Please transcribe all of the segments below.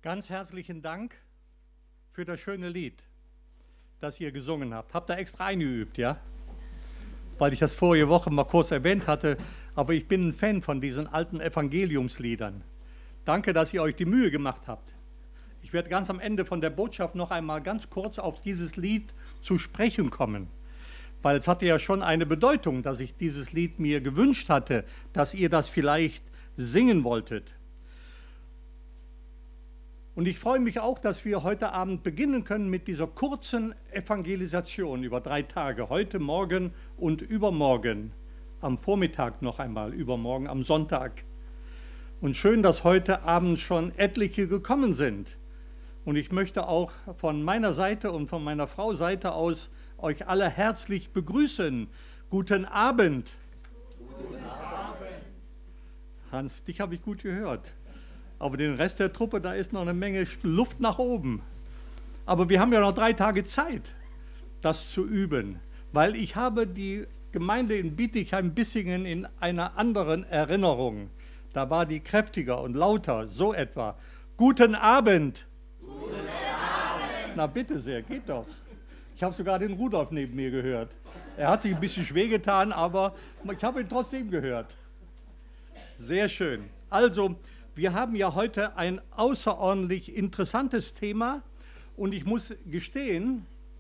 Ganz herzlichen Dank für das schöne Lied, das ihr gesungen habt. Habt ihr extra eingeübt, ja? Weil ich das vorige Woche mal kurz erwähnt hatte, aber ich bin ein Fan von diesen alten Evangeliumsliedern. Danke, dass ihr euch die Mühe gemacht habt. Ich werde ganz am Ende von der Botschaft noch einmal ganz kurz auf dieses Lied zu sprechen kommen, weil es hatte ja schon eine Bedeutung, dass ich dieses Lied mir gewünscht hatte, dass ihr das vielleicht singen wolltet. Und ich freue mich auch, dass wir heute Abend beginnen können mit dieser kurzen Evangelisation über 3 Tage, heute, morgen und übermorgen, am Vormittag noch einmal, übermorgen am Sonntag. Und schön, dass heute Abend schon etliche gekommen sind. Und ich möchte auch von meiner Seite und von meiner Frau Seite aus euch alle herzlich begrüßen. Guten Abend. Guten Abend. Hans, dich habe ich gut gehört. Aber den Rest der Truppe, da ist noch eine Menge Luft nach oben. Aber wir haben ja noch 3 Tage Zeit, das zu üben. Weil ich habe die Gemeinde in Bietigheim-Bissingen in einer anderen Erinnerung. Da war die kräftiger und lauter, so etwa. Guten Abend. Guten Abend. Na bitte sehr, geht doch. Ich habe sogar den Rudolf neben mir gehört. Er hat sich ein bisschen schwer getan, aber ich habe ihn trotzdem gehört. Sehr schön. Also, wir haben ja heute ein außerordentlich interessantes Thema und ich muss gestehen,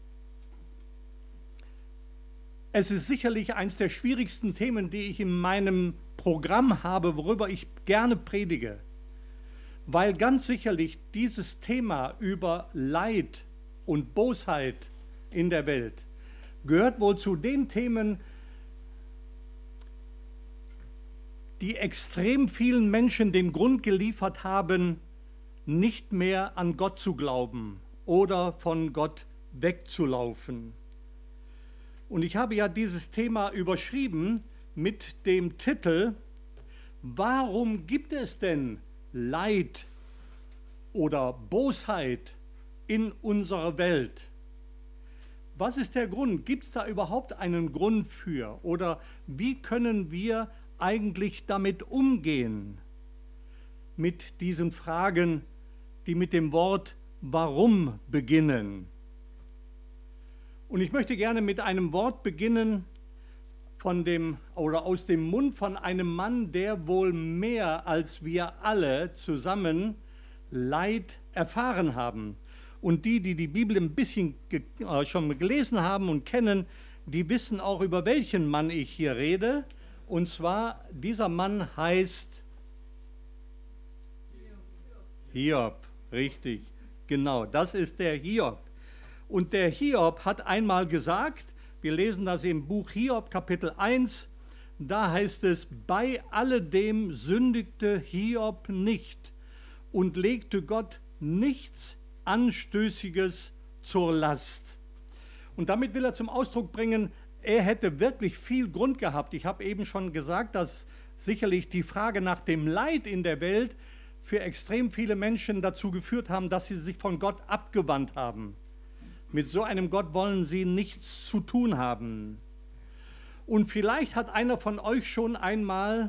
es ist sicherlich eines der schwierigsten Themen, die ich in meinem Programm habe, worüber ich gerne predige, weil ganz sicherlich dieses Thema über Leid und Bosheit in der Welt gehört wohl zu den Themen, die extrem vielen Menschen den Grund geliefert haben, nicht mehr an Gott zu glauben oder von Gott wegzulaufen. Und ich habe ja dieses Thema überschrieben mit dem Titel: Warum gibt es denn Leid oder Bosheit in unserer Welt? Was ist der Grund? Gibt es da überhaupt einen Grund für? Oder wie können wir eigentlich damit umgehen, mit diesen Fragen, die mit dem Wort Warum beginnen? Und ich möchte gerne mit einem Wort beginnen aus dem Mund von einem Mann, der wohl mehr als wir alle zusammen Leid erfahren haben. Und die die Bibel ein bisschen schon gelesen haben und kennen, die wissen auch, über welchen Mann ich hier rede. Und zwar, dieser Mann heißt Hiob, richtig, genau, das ist der Hiob. Und der Hiob hat einmal gesagt, wir lesen das im Buch Hiob, Kapitel 1, da heißt es: Bei alledem sündigte Hiob nicht und legte Gott nichts Anstößiges zur Last. Und damit will er zum Ausdruck bringen, er hätte wirklich viel Grund gehabt. Ich habe eben schon gesagt, dass sicherlich die Frage nach dem Leid in der Welt für extrem viele Menschen dazu geführt haben, dass sie sich von Gott abgewandt haben. Mit so einem Gott wollen sie nichts zu tun haben. Und vielleicht hat einer von euch schon einmal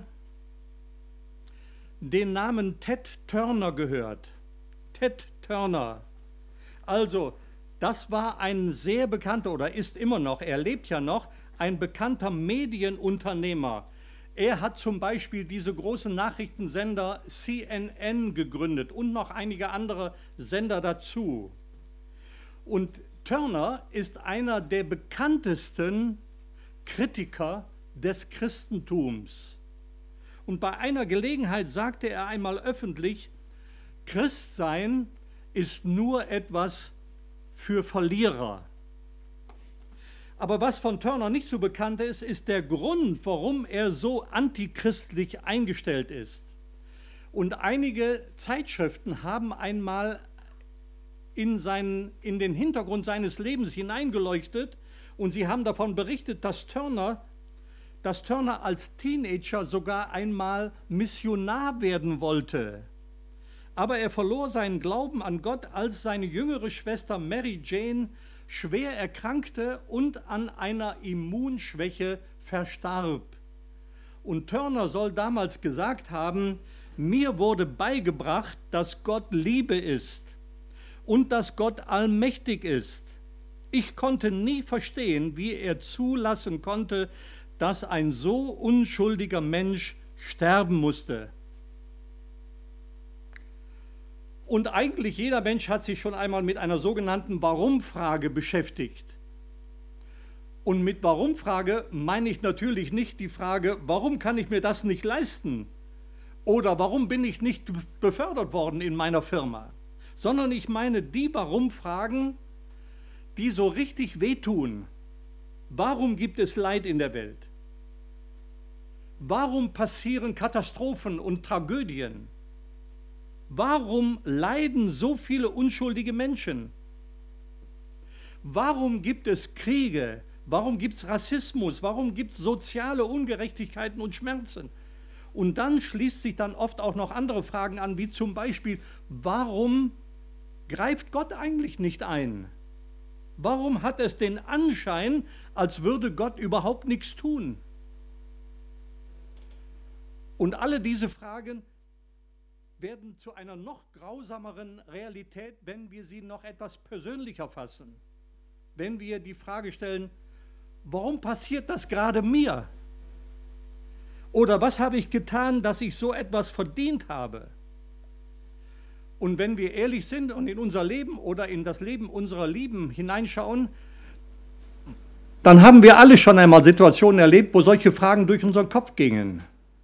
den Namen Ted Turner gehört. Ted Turner. Also, das war ein sehr bekannter, oder ist immer noch, er lebt ja noch, ein bekannter Medienunternehmer. Er hat zum Beispiel diese großen Nachrichtensender CNN gegründet und noch einige andere Sender dazu. Und Turner ist einer der bekanntesten Kritiker des Christentums. Und bei einer Gelegenheit sagte er einmal öffentlich: Christsein ist nur etwas für Verlierer. Aber was von Turner nicht so bekannt ist, ist der Grund, warum er so antichristlich eingestellt ist. Und einige Zeitschriften haben einmal in den Hintergrund seines Lebens hineingeleuchtet und sie haben davon berichtet, dass Turner als Teenager sogar einmal Missionar werden wollte. Aber er verlor seinen Glauben an Gott, als seine jüngere Schwester Mary Jane schwer erkrankte und an einer Immunschwäche verstarb. Und Turner soll damals gesagt haben: Mir wurde beigebracht, dass Gott Liebe ist und dass Gott allmächtig ist. Ich konnte nie verstehen, wie er zulassen konnte, dass ein so unschuldiger Mensch sterben musste. Und eigentlich jeder Mensch hat sich schon einmal mit einer sogenannten Warum-Frage beschäftigt. Und mit Warum-Frage meine ich natürlich nicht die Frage, warum kann ich mir das nicht leisten? Oder warum bin ich nicht befördert worden in meiner Firma? Sondern ich meine die Warum-Fragen, die so richtig wehtun. Warum gibt es Leid in der Welt? Warum passieren Katastrophen und Tragödien? Warum leiden so viele unschuldige Menschen? Warum gibt es Kriege? Warum gibt es Rassismus? Warum gibt es soziale Ungerechtigkeiten und Schmerzen? Und dann schließt sich dann oft auch noch andere Fragen an, wie zum Beispiel, warum greift Gott eigentlich nicht ein? Warum hat es den Anschein, als würde Gott überhaupt nichts tun? Und alle diese Fragen werden zu einer noch grausameren Realität, wenn wir sie noch etwas persönlicher fassen. Wenn wir die Frage stellen, warum passiert das gerade mir? Oder was habe ich getan, dass ich so etwas verdient habe? Und wenn wir ehrlich sind und in unser Leben oder in das Leben unserer Lieben hineinschauen, dann haben wir alle schon einmal Situationen erlebt, wo solche Fragen durch unseren Kopf gingen.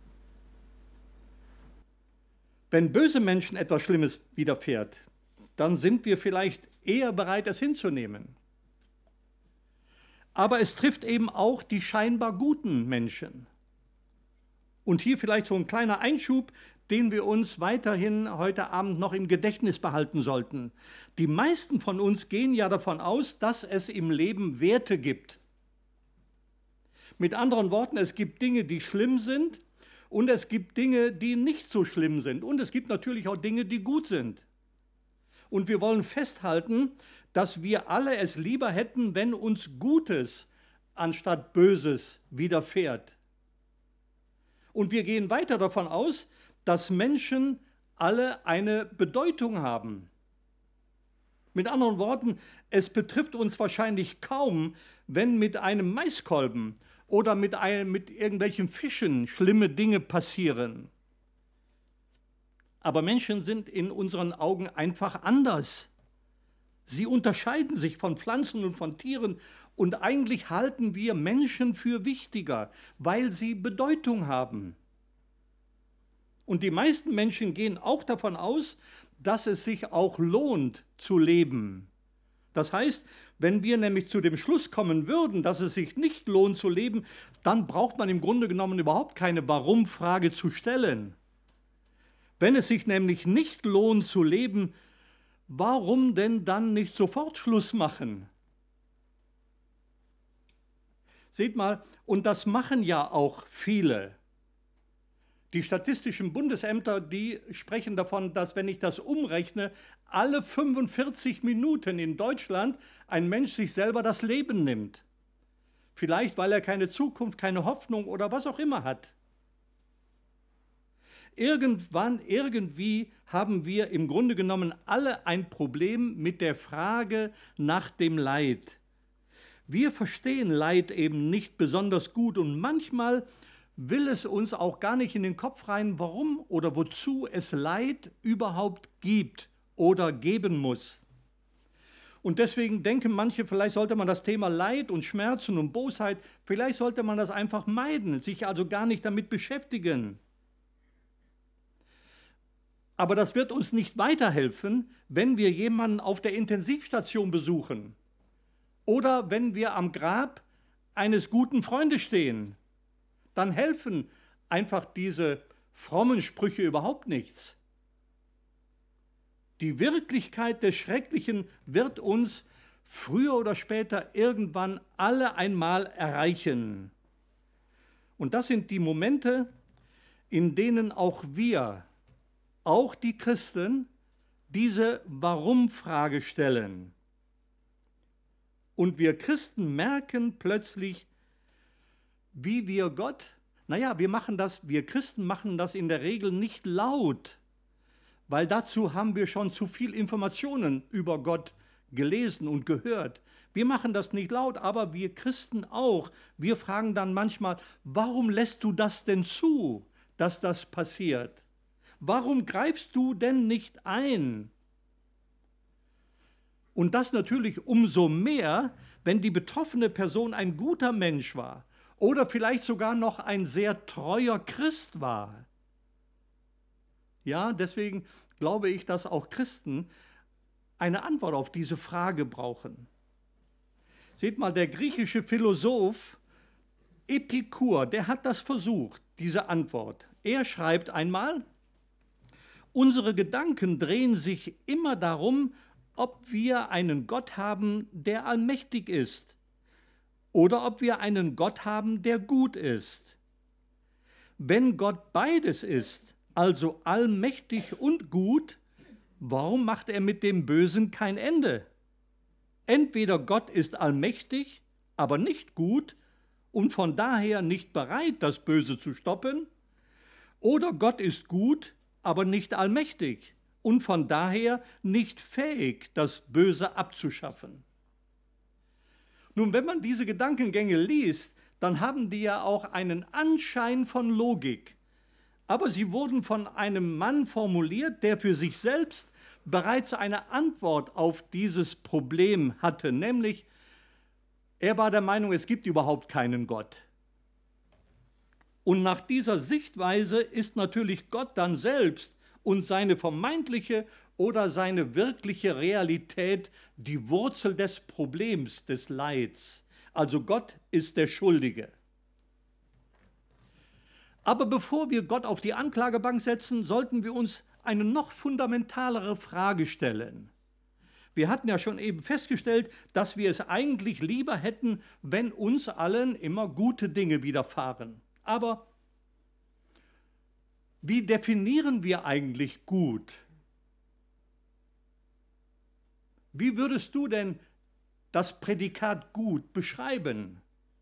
Wenn böse Menschen etwas Schlimmes widerfährt, dann sind wir vielleicht eher bereit, es hinzunehmen. Aber es trifft eben auch die scheinbar guten Menschen. Und hier vielleicht so ein kleiner Einschub, den wir uns weiterhin heute Abend noch im Gedächtnis behalten sollten. Die meisten von uns gehen ja davon aus, dass es im Leben Werte gibt. Mit anderen Worten, es gibt Dinge, die schlimm sind und es gibt Dinge, die nicht so schlimm sind. Und es gibt natürlich auch Dinge, die gut sind. Und wir wollen festhalten, dass wir alle es lieber hätten, wenn uns Gutes anstatt Böses widerfährt. Und wir gehen weiter davon aus, dass Menschen alle eine Bedeutung haben. Mit anderen Worten, es betrifft uns wahrscheinlich kaum, wenn mit einem Maiskolben oder mit irgendwelchen Fischen schlimme Dinge passieren. Aber Menschen sind in unseren Augen einfach anders. Sie unterscheiden sich von Pflanzen und von Tieren und eigentlich halten wir Menschen für wichtiger, weil sie Bedeutung haben. Und die meisten Menschen gehen auch davon aus, dass es sich auch lohnt zu leben. Das heißt, wenn wir nämlich zu dem Schluss kommen würden, dass es sich nicht lohnt zu leben, dann braucht man im Grunde genommen überhaupt keine Warum-Frage zu stellen. Wenn es sich nämlich nicht lohnt zu leben, warum denn dann nicht sofort Schluss machen? Seht mal, und das machen ja auch viele. Die statistischen Bundesämter, die sprechen davon, dass, wenn ich das umrechne, alle 45 Minuten in Deutschland ein Mensch sich selber das Leben nimmt. Vielleicht, weil er keine Zukunft, keine Hoffnung oder was auch immer hat. Irgendwie haben wir im Grunde genommen alle ein Problem mit der Frage nach dem Leid. Wir verstehen Leid eben nicht besonders gut und manchmal will es uns auch gar nicht in den Kopf rein, warum oder wozu es Leid überhaupt gibt oder geben muss. Und deswegen denken manche, vielleicht sollte man das Thema Leid und Schmerzen und Bosheit, vielleicht sollte man das einfach meiden, sich also gar nicht damit beschäftigen. Aber das wird uns nicht weiterhelfen, wenn wir jemanden auf der Intensivstation besuchen oder wenn wir am Grab eines guten Freundes stehen. Dann helfen einfach diese frommen Sprüche überhaupt nichts. Die Wirklichkeit des Schrecklichen wird uns früher oder später irgendwann alle einmal erreichen. Und das sind die Momente, in denen auch wir, auch die Christen, diese Warum-Frage stellen. Und wir Christen merken plötzlich, wie wir Gott Naja, wir Christen machen das in der Regel nicht laut, weil dazu haben wir schon zu viel Informationen über Gott gelesen und gehört. Wir machen das nicht laut, aber wir Christen auch. Wir fragen dann manchmal, warum lässt du das denn zu, dass das passiert? Warum greifst du denn nicht ein? Und das natürlich umso mehr, wenn die betroffene Person ein guter Mensch war oder vielleicht sogar noch ein sehr treuer Christ war. Ja, deswegen glaube ich, dass auch Christen eine Antwort auf diese Frage brauchen. Seht mal, der griechische Philosoph Epikur, der hat das versucht, diese Antwort. Er schreibt einmal, unsere Gedanken drehen sich immer darum, ob wir einen Gott haben, der allmächtig ist, oder ob wir einen Gott haben, der gut ist. Wenn Gott beides ist, also allmächtig und gut, warum macht er mit dem Bösen kein Ende? Entweder Gott ist allmächtig, aber nicht gut und von daher nicht bereit, das Böse zu stoppen, oder Gott ist gut, aber nicht allmächtig und von daher nicht fähig, das Böse abzuschaffen. Nun, wenn man diese Gedankengänge liest, dann haben die ja auch einen Anschein von Logik. Aber sie wurden von einem Mann formuliert, der für sich selbst bereits eine Antwort auf dieses Problem hatte, nämlich er war der Meinung, es gibt überhaupt keinen Gott. Und nach dieser Sichtweise ist natürlich Gott dann selbst und seine vermeintliche oder seine wirkliche Realität die Wurzel des Problems, des Leids. Also Gott ist der Schuldige. Aber bevor wir Gott auf die Anklagebank setzen, sollten wir uns eine noch fundamentalere Frage stellen. Wir hatten ja schon eben festgestellt, dass wir es eigentlich lieber hätten, wenn uns allen immer gute Dinge widerfahren. Aber wie definieren wir eigentlich gut? Wie würdest du denn das Prädikat gut beschreiben?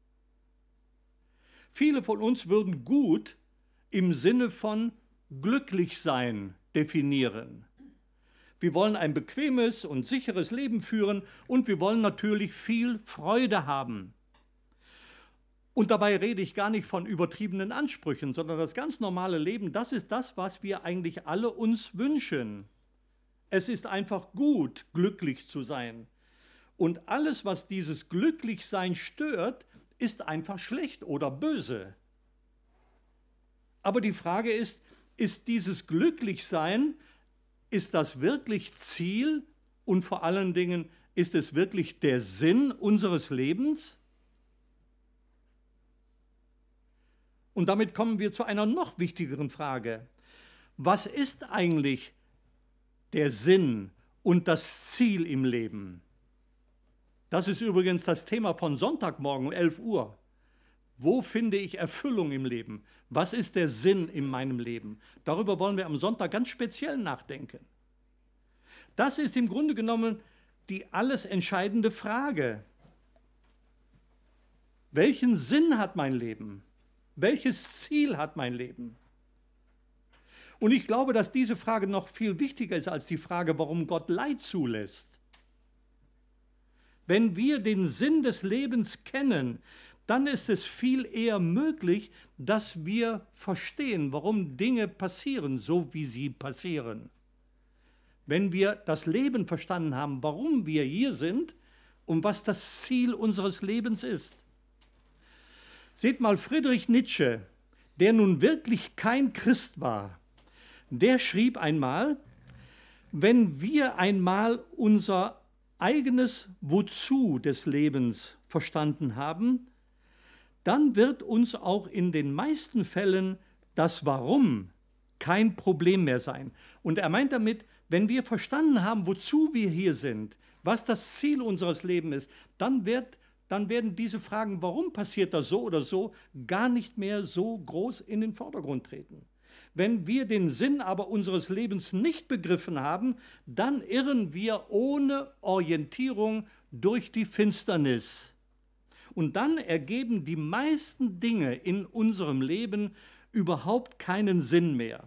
Viele von uns würden gut im Sinne von glücklich sein definieren. Wir wollen ein bequemes und sicheres Leben führen und wir wollen natürlich viel Freude haben. Und dabei rede ich gar nicht von übertriebenen Ansprüchen, sondern das ganz normale Leben, das ist das, was wir eigentlich alle uns wünschen. Es ist einfach gut, glücklich zu sein. Und alles, was dieses Glücklichsein stört, ist einfach schlecht oder böse. Aber die Frage ist dieses Glücklichsein, ist das wirklich Ziel und vor allen Dingen, ist es wirklich der Sinn unseres Lebens? Und damit kommen wir zu einer noch wichtigeren Frage. Was ist eigentlich der Sinn und das Ziel im Leben? Das ist übrigens das Thema von Sonntagmorgen um 11 Uhr. Wo finde ich Erfüllung im Leben? Was ist der Sinn in meinem Leben? Darüber wollen wir am Sonntag ganz speziell nachdenken. Das ist im Grunde genommen die alles entscheidende Frage. Welchen Sinn hat mein Leben? Welches Ziel hat mein Leben? Und ich glaube, dass diese Frage noch viel wichtiger ist als die Frage, warum Gott Leid zulässt. Wenn wir den Sinn des Lebens kennen, dann ist es viel eher möglich, dass wir verstehen, warum Dinge passieren, so wie sie passieren. Wenn wir das Leben verstanden haben, warum wir hier sind und was das Ziel unseres Lebens ist. Seht mal, Friedrich Nietzsche, der nun wirklich kein Christ war, der schrieb einmal, wenn wir einmal unser eigenes Wozu des Lebens verstanden haben, dann wird uns auch in den meisten Fällen das Warum kein Problem mehr sein. Und er meint damit, wenn wir verstanden haben, wozu wir hier sind, was das Ziel unseres Lebens ist, dann werden diese Fragen, warum passiert das so oder so, gar nicht mehr so groß in den Vordergrund treten. Wenn wir den Sinn aber unseres Lebens nicht begriffen haben, dann irren wir ohne Orientierung durch die Finsternis. Und dann ergeben die meisten Dinge in unserem Leben überhaupt keinen Sinn mehr.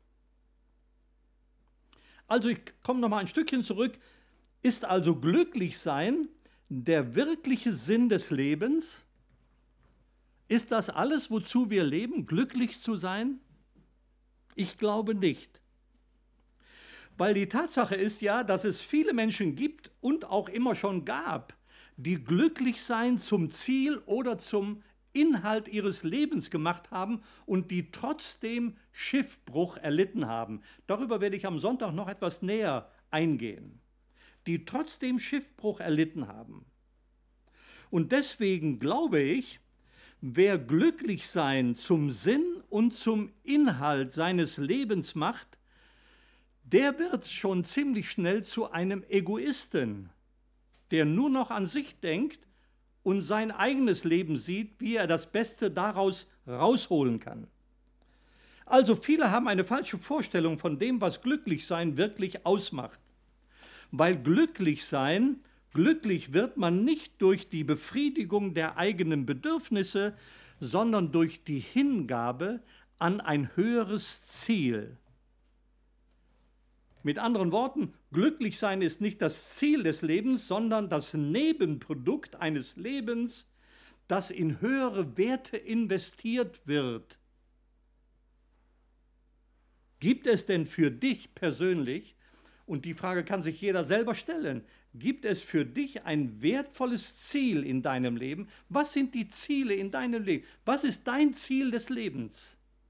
Also ich komme noch mal ein Stückchen zurück. Ist also glücklich sein der wirkliche Sinn des Lebens? Ist das alles, wozu wir leben, glücklich zu sein? Ich glaube nicht. Weil die Tatsache ist ja, dass es viele Menschen gibt und auch immer schon gab, die glücklich sein zum Ziel oder zum Inhalt ihres Lebens gemacht haben und die trotzdem Schiffbruch erlitten haben. Darüber werde ich am Sonntag noch etwas näher eingehen. Die trotzdem Schiffbruch erlitten haben. Und deswegen glaube ich, wer glücklich sein zum Sinn und zum Inhalt seines Lebens macht, der wird schon ziemlich schnell zu einem Egoisten, der nur noch an sich denkt und sein eigenes Leben sieht, wie er das Beste daraus rausholen kann. Also viele haben eine falsche Vorstellung von dem, was Glücklichsein wirklich ausmacht. Weil glücklich wird man nicht durch die Befriedigung der eigenen Bedürfnisse, sondern durch die Hingabe an ein höheres Ziel. Mit anderen Worten, glücklich sein ist nicht das Ziel des Lebens, sondern das Nebenprodukt eines Lebens, das in höhere Werte investiert wird. Gibt es denn für dich persönlich, und die Frage kann sich jeder selber stellen, gibt es für dich ein wertvolles Ziel in deinem Leben? Was sind die Ziele in deinem Leben? Was ist dein Ziel des Lebens?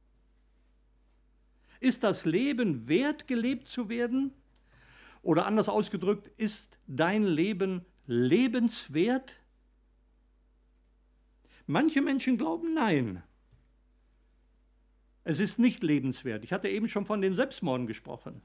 Ist das Leben wert, gelebt zu werden? Oder anders ausgedrückt, ist dein Leben lebenswert? Manche Menschen glauben, nein. Es ist nicht lebenswert. Ich hatte eben schon von den Selbstmorden gesprochen.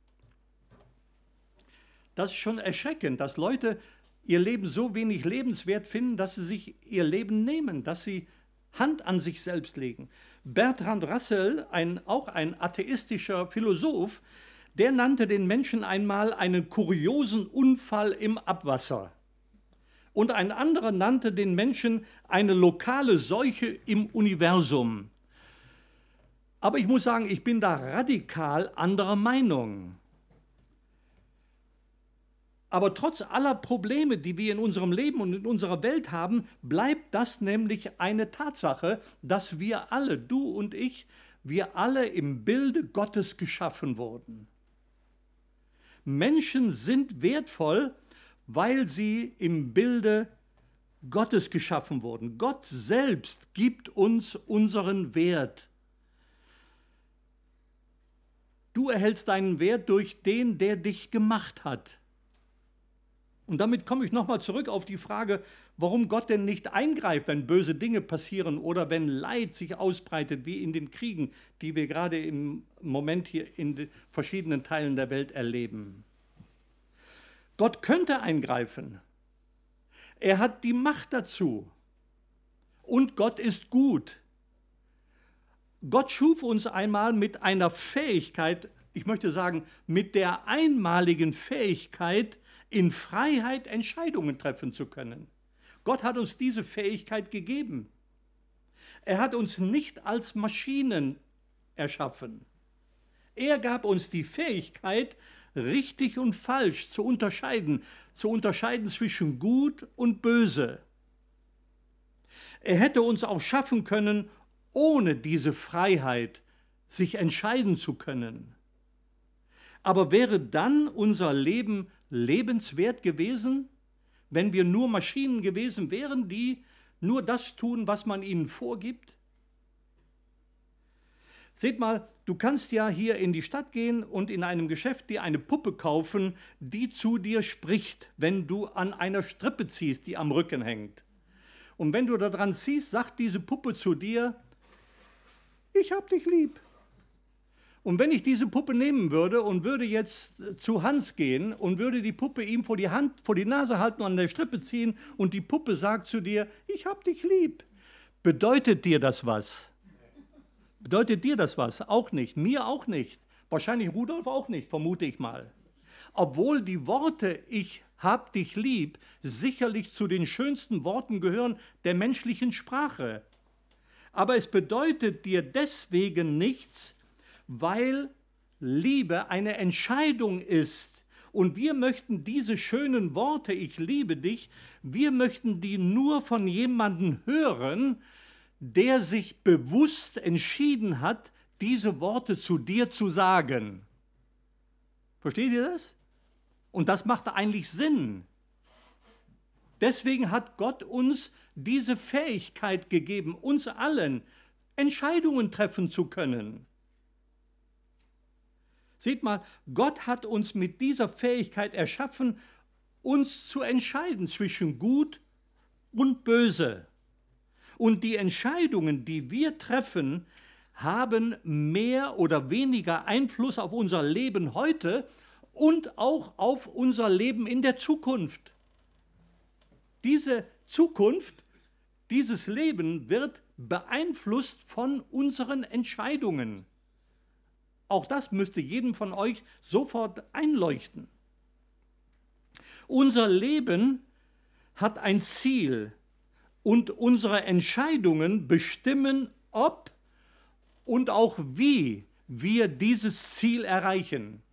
Das ist schon erschreckend, dass Leute ihr Leben so wenig lebenswert finden, dass sie sich ihr Leben nehmen, dass sie Hand an sich selbst legen. Bertrand Russell, auch ein atheistischer Philosoph, der nannte den Menschen einmal einen kuriosen Unfall im Abwasser. Und ein anderer nannte den Menschen eine lokale Seuche im Universum. Aber ich muss sagen, ich bin da radikal anderer Meinung. Aber trotz aller Probleme, die wir in unserem Leben und in unserer Welt haben, bleibt das nämlich eine Tatsache, dass wir alle, du und ich, wir alle im Bilde Gottes geschaffen wurden. Menschen sind wertvoll, weil sie im Bilde Gottes geschaffen wurden. Gott selbst gibt uns unseren Wert. Du erhältst deinen Wert durch den, der dich gemacht hat. Und damit komme ich nochmal zurück auf die Frage, warum Gott denn nicht eingreift, wenn böse Dinge passieren oder wenn Leid sich ausbreitet, wie in den Kriegen, die wir gerade im Moment hier in den verschiedenen Teilen der Welt erleben. Gott könnte eingreifen. Er hat die Macht dazu. Und Gott ist gut. Gott schuf uns einmal mit einer Fähigkeit, ich möchte sagen, mit der einmaligen Fähigkeit, in Freiheit Entscheidungen treffen zu können. Gott hat uns diese Fähigkeit gegeben. Er hat uns nicht als Maschinen erschaffen. Er gab uns die Fähigkeit, richtig und falsch zu unterscheiden zwischen gut und böse. Er hätte uns auch schaffen können, ohne diese Freiheit sich entscheiden zu können. Aber wäre dann unser Leben lebenswert gewesen, wenn wir nur Maschinen gewesen wären, die nur das tun, was man ihnen vorgibt? Seht mal, du kannst ja hier in die Stadt gehen und in einem Geschäft dir eine Puppe kaufen, die zu dir spricht, wenn du an einer Strippe ziehst, die am Rücken hängt. Und wenn du da dran ziehst, sagt diese Puppe zu dir, ich hab dich lieb. Und wenn ich diese Puppe nehmen würde und würde jetzt zu Hans gehen und würde die Puppe ihm vor die Nase halten und an der Strippe ziehen und die Puppe sagt zu dir, ich hab dich lieb, bedeutet dir das was? Bedeutet dir das was? Auch nicht, mir auch nicht. Wahrscheinlich Rudolf auch nicht, vermute ich mal. Obwohl die Worte, ich hab dich lieb, sicherlich zu den schönsten Worten gehören der menschlichen Sprache. Aber es bedeutet dir deswegen nichts, weil Liebe eine Entscheidung ist. Und wir möchten diese schönen Worte, ich liebe dich, wir möchten die nur von jemandem hören, der sich bewusst entschieden hat, diese Worte zu dir zu sagen. Versteht ihr das? Und das macht eigentlich Sinn. Deswegen hat Gott uns diese Fähigkeit gegeben, uns allen Entscheidungen treffen zu können. Seht mal, Gott hat uns mit dieser Fähigkeit erschaffen, uns zu entscheiden zwischen Gut und Böse. Und die Entscheidungen, die wir treffen, haben mehr oder weniger Einfluss auf unser Leben heute und auch auf unser Leben in der Zukunft. Diese Zukunft, dieses Leben wird beeinflusst von unseren Entscheidungen. Auch das müsste jedem von euch sofort einleuchten. Unser Leben hat ein Ziel und unsere Entscheidungen bestimmen, ob und auch wie wir dieses Ziel erreichen.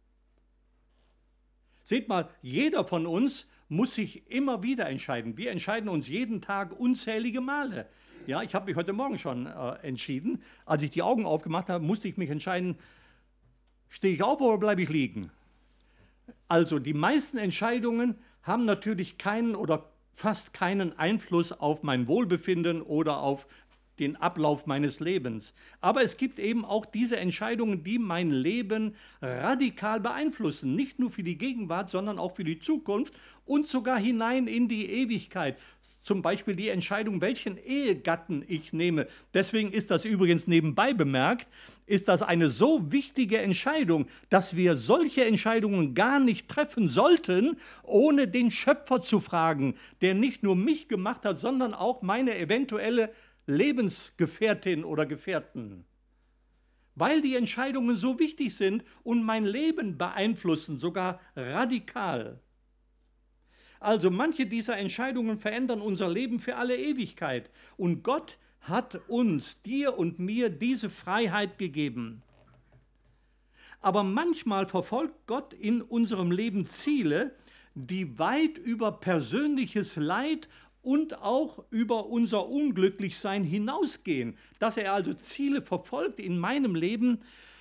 Seht mal, jeder von uns muss sich immer wieder entscheiden. Wir entscheiden uns jeden Tag unzählige Male. Ja, ich habe mich heute Morgen schon entschieden. Als ich die Augen aufgemacht habe, musste ich mich entscheiden, stehe ich auf oder bleibe ich liegen? Also die meisten Entscheidungen haben natürlich keinen oder fast keinen Einfluss auf mein Wohlbefinden oder auf den Ablauf meines Lebens. Aber es gibt eben auch diese Entscheidungen, die mein Leben radikal beeinflussen. Nicht nur für die Gegenwart, sondern auch für die Zukunft und sogar hinein in die Ewigkeit. Zum Beispiel die Entscheidung, welchen Ehegatten ich nehme. Deswegen ist das übrigens nebenbei bemerkt, ist das eine so wichtige Entscheidung, dass wir solche Entscheidungen gar nicht treffen sollten, ohne den Schöpfer zu fragen, der nicht nur mich gemacht hat, sondern auch meine eventuelle Lebensgefährtin oder Gefährten. Weil die Entscheidungen so wichtig sind und mein Leben beeinflussen, sogar radikal. Also manche dieser Entscheidungen verändern unser Leben für alle Ewigkeit. Und Gott hat uns, dir und mir, diese Freiheit gegeben. Aber manchmal verfolgt Gott in unserem Leben Ziele, die weit über persönliches Leid und auch über unser Unglücklichsein hinausgehen. Dass er also Ziele verfolgt in meinem Leben,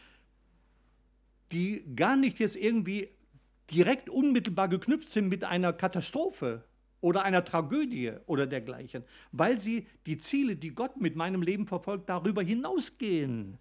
die gar nicht jetzt irgendwie direkt unmittelbar geknüpft sind mit einer Katastrophe oder einer Tragödie oder dergleichen, weil sie die Ziele, die Gott mit meinem Leben verfolgt, darüber hinausgehen.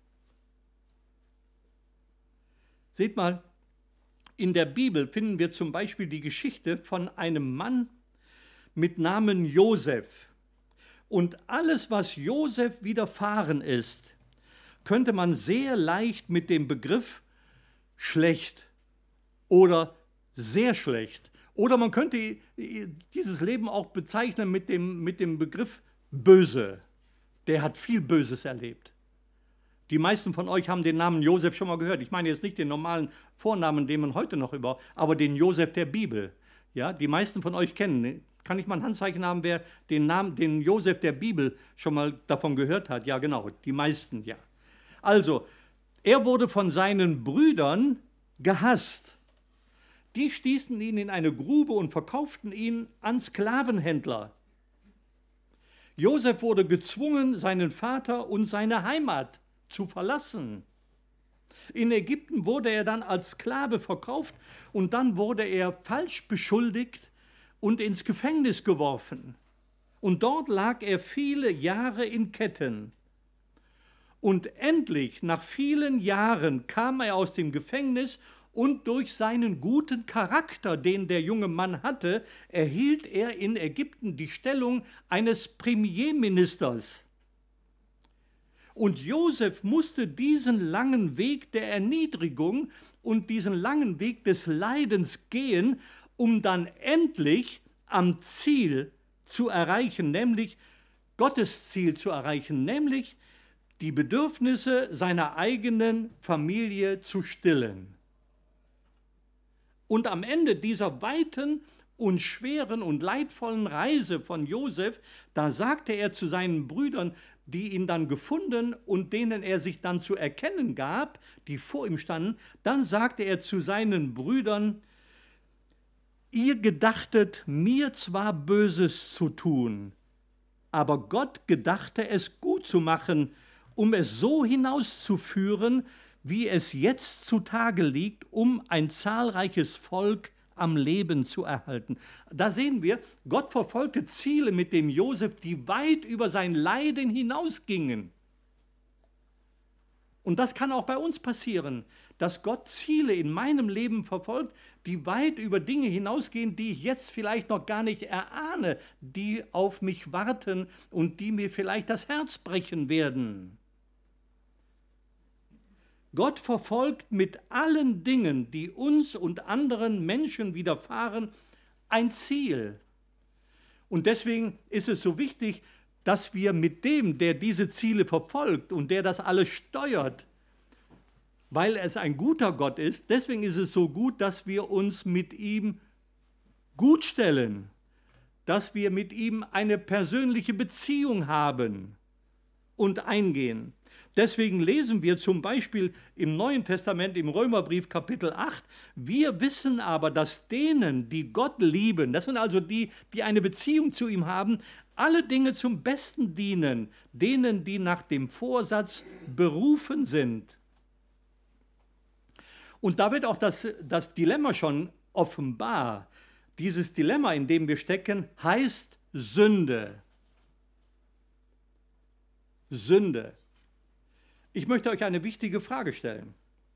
Seht mal, in der Bibel finden wir zum Beispiel die Geschichte von einem Mann mit Namen Josef. Und alles, was Josef widerfahren ist, könnte man sehr leicht mit dem Begriff schlecht oder sehr schlecht, oder man könnte dieses Leben auch bezeichnen mit dem Begriff böse. Der hat viel Böses erlebt. Die meisten von euch haben den Namen Josef schon mal gehört. Ich meine jetzt nicht den normalen Vornamen, den man heute noch aber den Josef der Bibel. Ja, die meisten von euch kennen. Kann ich mal ein Handzeichen haben, wer den Josef der Bibel schon mal davon gehört hat? Ja, genau, die meisten, ja. Also, er wurde von seinen Brüdern gehasst. Die stießen ihn in eine Grube und verkauften ihn an Sklavenhändler. Josef wurde gezwungen, seinen Vater und seine Heimat zu verlassen. In Ägypten wurde er dann als Sklave verkauft und dann wurde er falsch beschuldigt und ins Gefängnis geworfen. Und dort lag er viele Jahre in Ketten. Und endlich, nach vielen Jahren, kam er aus dem Gefängnis und durch seinen guten Charakter, den der junge Mann hatte, erhielt er in Ägypten die Stellung eines Premierministers. Und Josef musste diesen langen Weg der Erniedrigung und diesen langen Weg des Leidens gehen, um dann endlich am Ziel zu erreichen, nämlich Gottes Ziel zu erreichen, nämlich die Bedürfnisse seiner eigenen Familie zu stillen. Und am Ende dieser weiten und schweren und leidvollen Reise von Josef, da sagte er zu seinen Brüdern, die ihn dann gefunden und denen er sich dann zu erkennen gab, die vor ihm standen, dann sagte er zu seinen Brüdern: Ihr gedachtet, mir zwar Böses zu tun, aber Gott gedachte es gut zu machen, um es so hinauszuführen, wie es jetzt zutage liegt, um ein zahlreiches Volk am Leben zu erhalten. Da sehen wir, Gott verfolgte Ziele mit dem Josef, die weit über sein Leiden hinausgingen. Und das kann auch bei uns passieren, dass Gott Ziele in meinem Leben verfolgt, die weit über Dinge hinausgehen, die ich jetzt vielleicht noch gar nicht erahne, die auf mich warten und die mir vielleicht das Herz brechen werden. Gott verfolgt mit allen Dingen, die uns und anderen Menschen widerfahren, ein Ziel. Und deswegen ist es so wichtig, dass wir mit dem, der diese Ziele verfolgt und der das alles steuert, weil es ein guter Gott ist, deswegen ist es so gut, dass wir uns mit ihm gut stellen, dass wir mit ihm eine persönliche Beziehung haben und eingehen. Deswegen lesen wir zum Beispiel im Neuen Testament, im Römerbrief Kapitel 8, wir wissen aber, dass denen, die Gott lieben, das sind also die, die eine Beziehung zu ihm haben, alle Dinge zum Besten dienen, denen, die nach dem Vorsatz berufen sind. Und da wird auch das Dilemma schon offenbar. Dieses Dilemma, in dem wir stecken, heißt Sünde. Sünde. Ich möchte euch eine wichtige Frage stellen,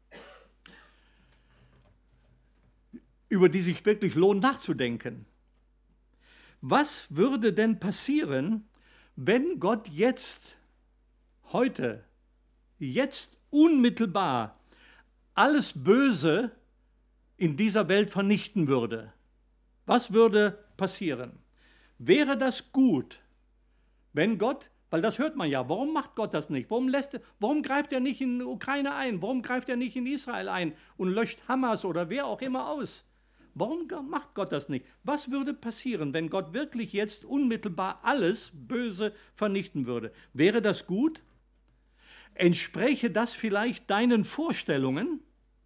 über die sich wirklich lohnt nachzudenken. Was würde denn passieren, wenn Gott jetzt, heute, jetzt unmittelbar alles Böse in dieser Welt vernichten würde? Was würde passieren? Wäre das gut, wenn Gott, weil das hört man ja, warum macht Gott das nicht? Warum greift er nicht in die Ukraine ein? Warum greift er nicht in Israel ein und löscht Hamas oder wer auch immer aus? Warum macht Gott das nicht? Was würde passieren, wenn Gott wirklich jetzt unmittelbar alles Böse vernichten würde? Wäre das gut? Entspräche das vielleicht deinen Vorstellungen?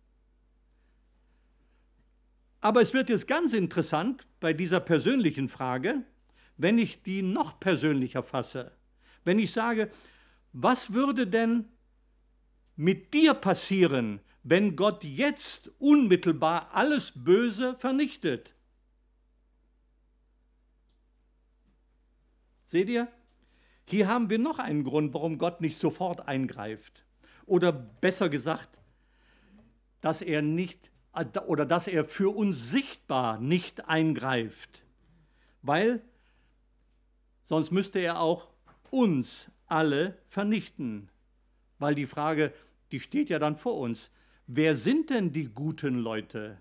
Aber es wird jetzt ganz interessant bei dieser persönlichen Frage, wenn ich die noch persönlicher fasse. Wenn ich sage, was würde denn mit dir passieren, wenn Gott jetzt unmittelbar alles Böse vernichtet? Seht ihr? Hier haben wir noch einen Grund, warum Gott nicht sofort eingreift. Oder besser gesagt, dass er für uns sichtbar nicht eingreift. Weil sonst müsste er auch uns alle vernichten. Weil die Frage, die steht ja dann vor uns. Wer sind denn die guten Leute?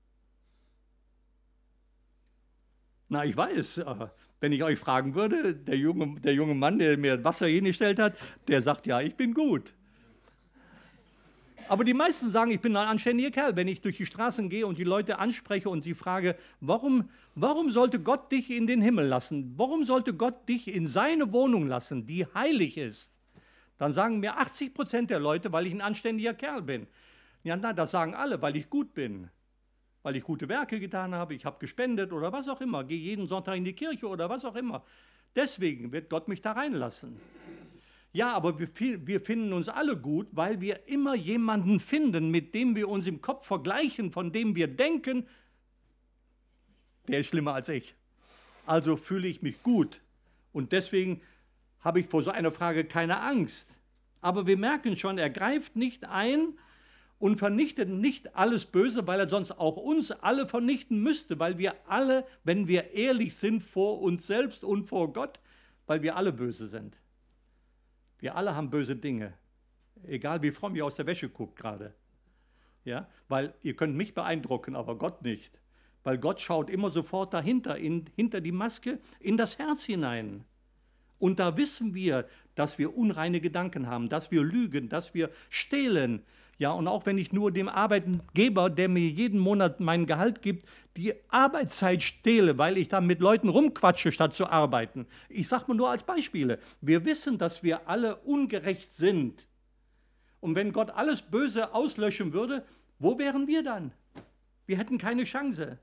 Na, ich weiß, wenn ich euch fragen würde, der junge Mann, der mir Wasser hingestellt hat, der sagt, ja, ich bin gut. Aber die meisten sagen, ich bin ein anständiger Kerl. Wenn ich durch die Straßen gehe und die Leute anspreche und sie frage, warum sollte Gott dich in den Himmel lassen? Warum sollte Gott dich in seine Wohnung lassen, die heilig ist? Dann sagen mir 80% der Leute, weil ich ein anständiger Kerl bin. Ja, nein, das sagen alle, weil ich gut bin. Weil ich gute Werke getan habe, ich habe gespendet oder was auch immer, gehe jeden Sonntag in die Kirche oder was auch immer. Deswegen wird Gott mich da reinlassen. Ja, aber wir finden uns alle gut, weil wir immer jemanden finden, mit dem wir uns im Kopf vergleichen, von dem wir denken, der ist schlimmer als ich. Also fühle ich mich gut. Und deswegen habe ich vor so einer Frage keine Angst. Aber wir merken schon, er greift nicht ein und vernichtet nicht alles Böse, weil er sonst auch uns alle vernichten müsste, weil wir alle, wenn wir ehrlich sind vor uns selbst und vor Gott, weil wir alle böse sind. Wir alle haben böse Dinge, egal wie fromm ihr aus der Wäsche guckt gerade. Ja? Weil ihr könnt mich beeindrucken, aber Gott nicht. Weil Gott schaut immer sofort dahinter, hinter die Maske, in das Herz hinein. Und da wissen wir, dass wir unreine Gedanken haben, dass wir lügen, dass wir stehlen, Ja, und auch wenn ich nur dem Arbeitgeber, der mir jeden Monat mein Gehalt gibt, die Arbeitszeit stehle, weil ich dann mit Leuten rumquatsche, statt zu arbeiten. Ich sage mal nur als Beispiele. Wir wissen, dass wir alle ungerecht sind. Und wenn Gott alles Böse auslöschen würde, wo wären wir dann? Wir hätten keine Chance.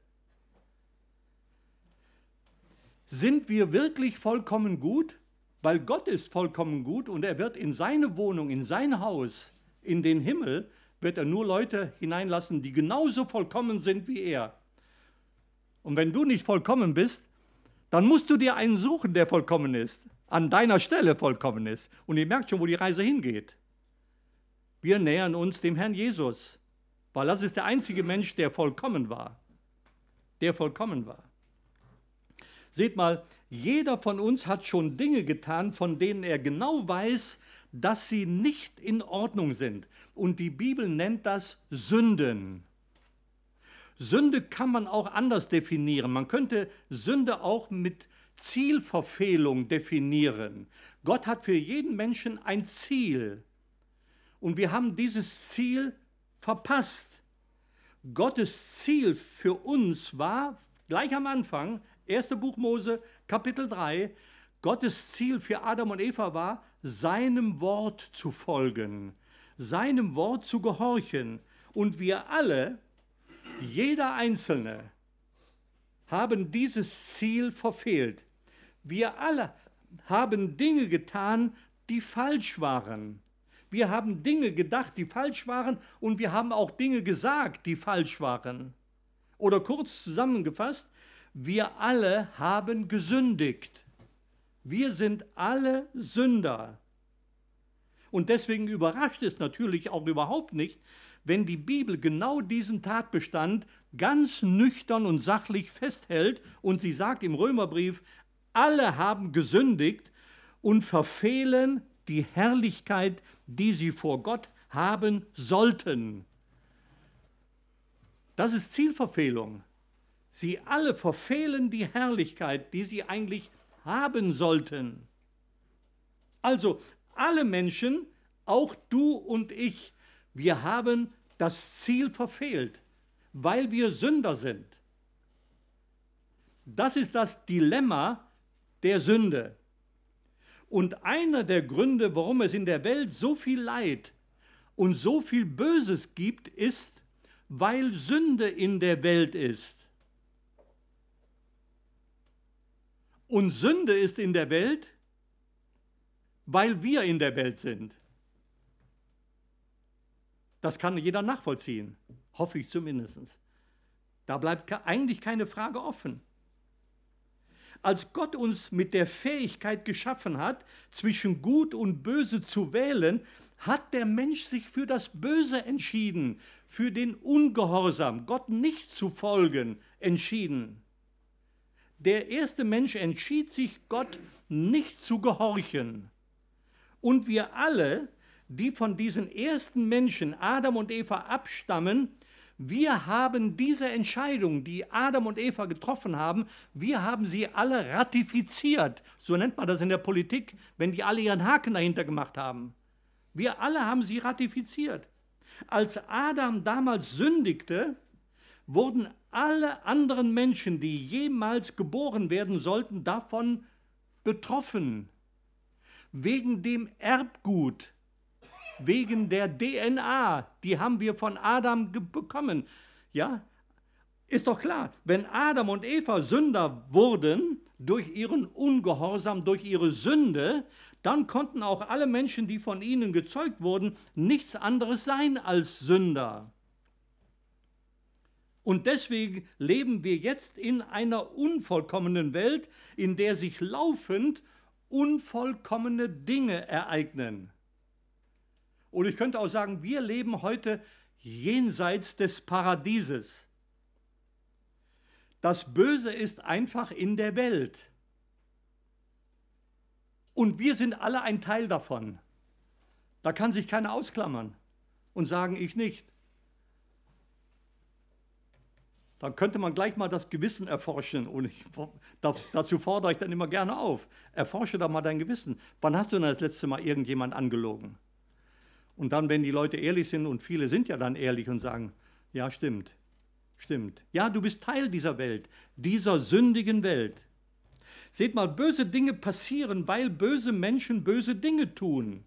Sind wir wirklich vollkommen gut? Weil Gott ist vollkommen gut und er wird in seine Wohnung, in sein Haus, in den Himmel, wird er nur Leute hineinlassen, die genauso vollkommen sind wie er. Und wenn du nicht vollkommen bist, dann musst du dir einen suchen, der vollkommen ist, an deiner Stelle vollkommen ist. Und ihr merkt schon, wo die Reise hingeht. Wir nähern uns dem Herrn Jesus, weil das ist der einzige Mensch, der vollkommen war. Der vollkommen war. Seht mal, jeder von uns hat schon Dinge getan, von denen er genau weiß, dass sie nicht in Ordnung sind. Und die Bibel nennt das Sünden. Sünde kann man auch anders definieren. Man könnte Sünde auch mit Zielverfehlung definieren. Gott hat für jeden Menschen ein Ziel. Und wir haben dieses Ziel verpasst. Gottes Ziel für uns war, gleich am Anfang, 1. Buch Mose, Kapitel 3, Gottes Ziel für Adam und Eva war, seinem Wort zu folgen, seinem Wort zu gehorchen. Und wir alle, jeder Einzelne, haben dieses Ziel verfehlt. Wir alle haben Dinge getan, die falsch waren. Wir haben Dinge gedacht, die falsch waren, und wir haben auch Dinge gesagt, die falsch waren. Oder kurz zusammengefasst, wir alle haben gesündigt. Wir sind alle Sünder. Und deswegen überrascht es natürlich auch überhaupt nicht, wenn die Bibel genau diesen Tatbestand ganz nüchtern und sachlich festhält und sie sagt im Römerbrief, alle haben gesündigt und verfehlen die Herrlichkeit, die sie vor Gott haben sollten. Das ist Zielverfehlung. Sie alle verfehlen die Herrlichkeit, die sie eigentlich haben sollten. Also alle Menschen, auch du und ich, wir haben das Ziel verfehlt, weil wir Sünder sind. Das ist das Dilemma der Sünde. Und einer der Gründe, warum es in der Welt so viel Leid und so viel Böses gibt, ist, weil Sünde in der Welt ist. Und Sünde ist in der Welt, weil wir in der Welt sind. Das kann jeder nachvollziehen, hoffe ich zumindest. Da bleibt eigentlich keine Frage offen. Als Gott uns mit der Fähigkeit geschaffen hat, zwischen Gut und Böse zu wählen, hat der Mensch sich für das Böse entschieden, für den Ungehorsam, Gott nicht zu folgen, entschieden. Der erste Mensch entschied sich, Gott nicht zu gehorchen. Und wir alle, die von diesen ersten Menschen, Adam und Eva, abstammen, wir haben diese Entscheidung, die Adam und Eva getroffen haben, wir haben sie alle ratifiziert. So nennt man das in der Politik, wenn die alle ihren Haken dahinter gemacht haben. Wir alle haben sie ratifiziert. Als Adam damals sündigte, wurden alle anderen Menschen, die jemals geboren werden sollten, davon betroffen. Wegen dem Erbgut, wegen der DNA, die haben wir von Adam bekommen. Ja, ist doch klar, wenn Adam und Eva Sünder wurden durch ihren Ungehorsam, durch ihre Sünde, dann konnten auch alle Menschen, die von ihnen gezeugt wurden, nichts anderes sein als Sünder. Und deswegen leben wir jetzt in einer unvollkommenen Welt, in der sich laufend unvollkommene Dinge ereignen. Und ich könnte auch sagen, wir leben heute jenseits des Paradieses. Das Böse ist einfach in der Welt. Und wir sind alle ein Teil davon. Da kann sich keiner ausklammern und sagen, ich nicht. Dann könnte man gleich mal das Gewissen erforschen. Und dazu fordere ich dann immer gerne auf. Erforsche doch mal dein Gewissen. Wann hast du denn das letzte Mal irgendjemand angelogen? Und dann, wenn die Leute ehrlich sind, und viele sind ja dann ehrlich und sagen, ja, stimmt, stimmt. Ja, du bist Teil dieser Welt, dieser sündigen Welt. Seht mal, böse Dinge passieren, weil böse Menschen böse Dinge tun.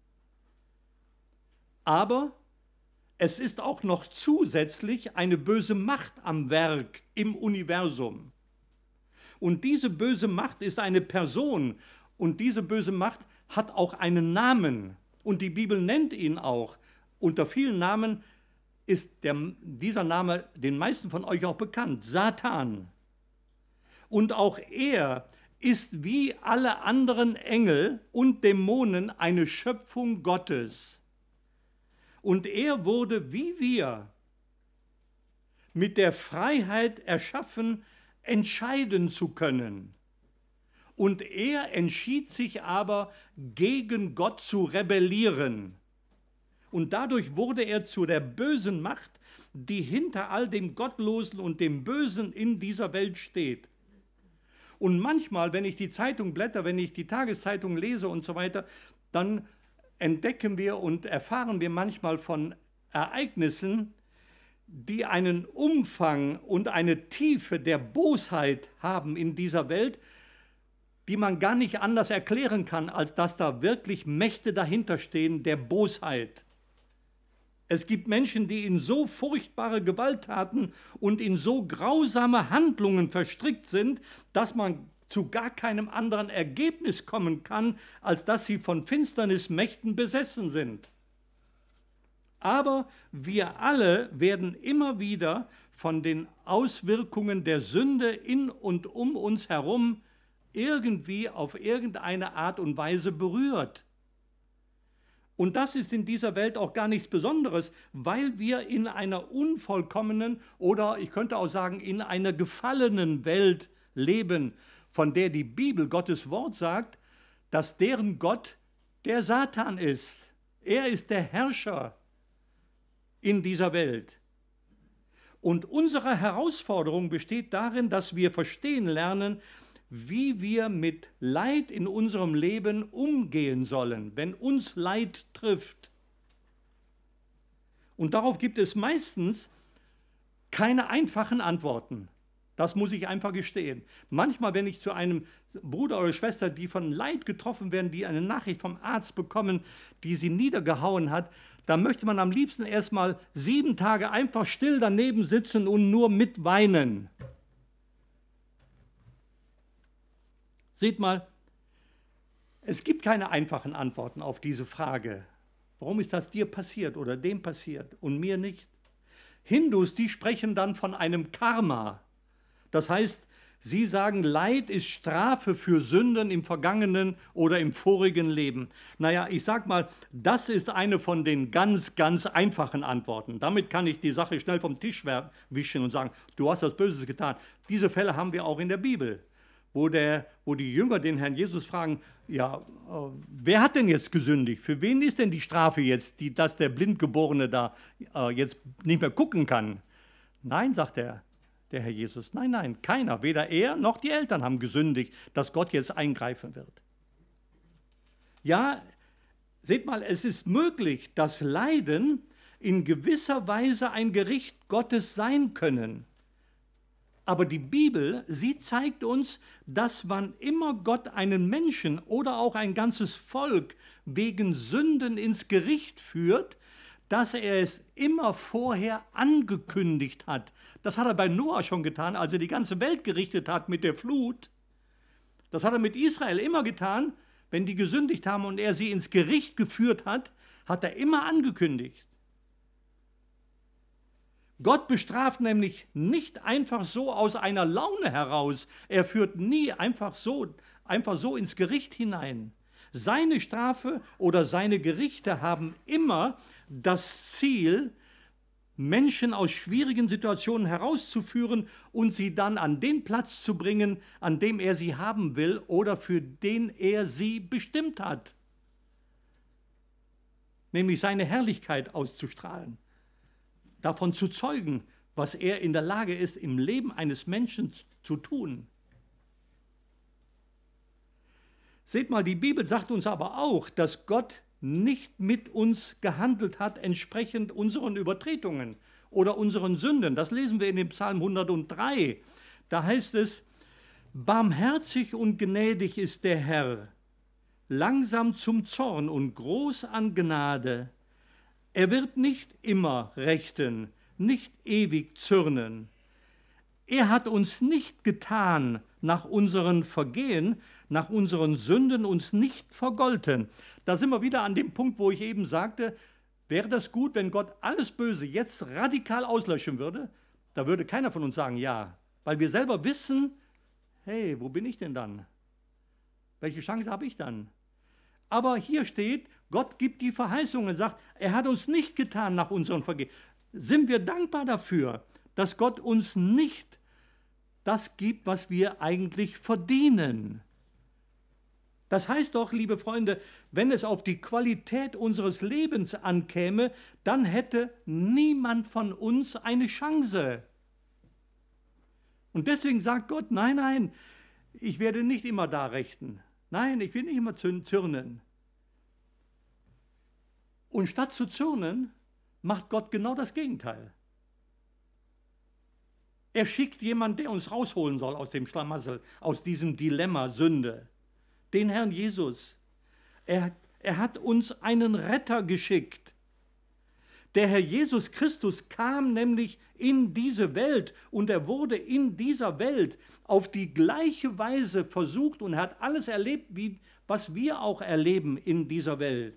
Aber es ist auch noch zusätzlich eine böse Macht am Werk im Universum. Und diese böse Macht ist eine Person und diese böse Macht hat auch einen Namen und die Bibel nennt ihn auch. Unter vielen Namen ist dieser Name den meisten von euch auch bekannt, Satan. Und auch er ist wie alle anderen Engel und Dämonen eine Schöpfung Gottes. Und er wurde wie wir mit der Freiheit erschaffen, entscheiden zu können. Und er entschied sich aber, gegen Gott zu rebellieren. Und dadurch wurde er zu der bösen Macht, die hinter all dem Gottlosen und dem Bösen in dieser Welt steht. Und manchmal, wenn ich die Zeitung blätter, wenn ich die Tageszeitung lese und so weiter, dann entdecken wir und erfahren wir manchmal von Ereignissen, die einen Umfang und eine Tiefe der Bosheit haben in dieser Welt, die man gar nicht anders erklären kann, als dass da wirklich Mächte dahinter stehen, der Bosheit. Es gibt Menschen, die in so furchtbare Gewalttaten und in so grausame Handlungen verstrickt sind, dass man zu gar keinem anderen Ergebnis kommen kann, als dass sie von Finsternismächten besessen sind. Aber wir alle werden immer wieder von den Auswirkungen der Sünde in und um uns herum irgendwie auf irgendeine Art und Weise berührt. Und das ist in dieser Welt auch gar nichts Besonderes, weil wir in einer unvollkommenen oder ich könnte auch sagen, in einer gefallenen Welt leben, von der die Bibel, Gottes Wort sagt, dass deren Gott der Satan ist. Er ist der Herrscher in dieser Welt. Und unsere Herausforderung besteht darin, dass wir verstehen lernen, wie wir mit Leid in unserem Leben umgehen sollen, wenn uns Leid trifft. Und darauf gibt es meistens keine einfachen Antworten. Das muss ich einfach gestehen. Manchmal, wenn ich zu einem Bruder oder Schwester, die von Leid getroffen werden, die eine Nachricht vom Arzt bekommen, die sie niedergehauen hat, da möchte man am liebsten erstmal 7 Tage einfach still daneben sitzen und nur mitweinen. Seht mal, es gibt keine einfachen Antworten auf diese Frage. Warum ist das dir passiert oder dem passiert und mir nicht? Hindus, die sprechen dann von einem Karma. Das heißt, sie sagen, Leid ist Strafe für Sünden im vergangenen oder im vorigen Leben. Naja, ich sag mal, das ist eine von den ganz, ganz einfachen Antworten. Damit kann ich die Sache schnell vom Tisch wischen und sagen, du hast was Böses getan. Diese Fälle haben wir auch in der Bibel, wo die Jünger den Herrn Jesus fragen, ja, wer hat denn jetzt gesündigt? Für wen ist denn die Strafe jetzt, dass der Blindgeborene da jetzt nicht mehr gucken kann? Nein, sagt der Herr Jesus, nein, keiner, weder er noch die Eltern haben gesündigt, dass Gott jetzt eingreifen wird. Ja, seht mal, es ist möglich, dass Leiden in gewisser Weise ein Gericht Gottes sein können. Aber die Bibel, sie zeigt uns, dass wann immer Gott einen Menschen oder auch ein ganzes Volk wegen Sünden ins Gericht führt, dass er es immer vorher angekündigt hat. Das hat er bei Noah schon getan, als er die ganze Welt gerichtet hat mit der Flut. Das hat er mit Israel immer getan, wenn die gesündigt haben und er sie ins Gericht geführt hat, hat er immer angekündigt. Gott bestraft nämlich nicht einfach so aus einer Laune heraus. Er führt nie einfach so ins Gericht hinein. Seine Strafe oder seine Gerichte haben immer das Ziel, Menschen aus schwierigen Situationen herauszuführen und sie dann an den Platz zu bringen, an dem er sie haben will oder für den er sie bestimmt hat. Nämlich seine Herrlichkeit auszustrahlen. Davon zu zeugen, was er in der Lage ist, im Leben eines Menschen zu tun. Seht mal, die Bibel sagt uns aber auch, dass Gott nicht mit uns gehandelt hat, entsprechend unseren Übertretungen oder unseren Sünden. Das lesen wir in dem Psalm 103. Da heißt es, barmherzig und gnädig ist der Herr, langsam zum Zorn und groß an Gnade. Er wird nicht immer rechten, nicht ewig zürnen. Er hat uns nicht getan nach unseren Vergehen, nach unseren Sünden uns nicht vergolten. Da sind wir wieder an dem Punkt, wo ich eben sagte, wäre das gut, wenn Gott alles Böse jetzt radikal auslöschen würde? Da würde keiner von uns sagen, ja. Weil wir selber wissen, hey, wo bin ich denn dann? Welche Chance habe ich dann? Aber hier steht, Gott gibt die Verheißung und sagt, er hat uns nicht getan nach unseren Vergehen. Sind wir dankbar dafür, dass Gott uns nicht das gibt, was wir eigentlich verdienen? Das heißt doch, liebe Freunde, wenn es auf die Qualität unseres Lebens ankäme, dann hätte niemand von uns eine Chance. Und deswegen sagt Gott, nein, nein, ich werde nicht immer da rechten. Nein, ich will nicht immer zürnen. Und statt zu zürnen, macht Gott genau das Gegenteil. Er schickt jemanden, der uns rausholen soll aus dem Schlamassel, aus diesem Dilemma Sünde. Den Herrn Jesus. Er hat uns einen Retter geschickt. Der Herr Jesus Christus kam nämlich in diese Welt und er wurde in dieser Welt auf die gleiche Weise versucht und hat alles erlebt, wie was wir auch erleben in dieser Welt.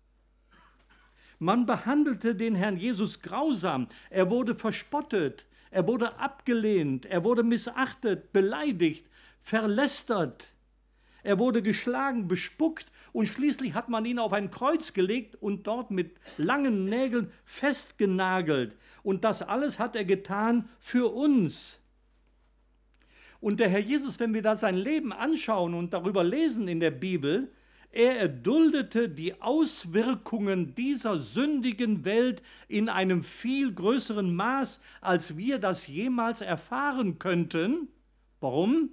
Man behandelte den Herrn Jesus grausam. Er wurde verspottet, er wurde abgelehnt, er wurde missachtet, beleidigt, verlästert. Er wurde geschlagen, bespuckt und schließlich hat man ihn auf ein Kreuz gelegt und dort mit langen Nägeln festgenagelt. Und das alles hat er getan für uns. Und der Herr Jesus, wenn wir da sein Leben anschauen und darüber lesen in der Bibel, er erduldete die Auswirkungen dieser sündigen Welt in einem viel größeren Maß, als wir das jemals erfahren könnten. Warum?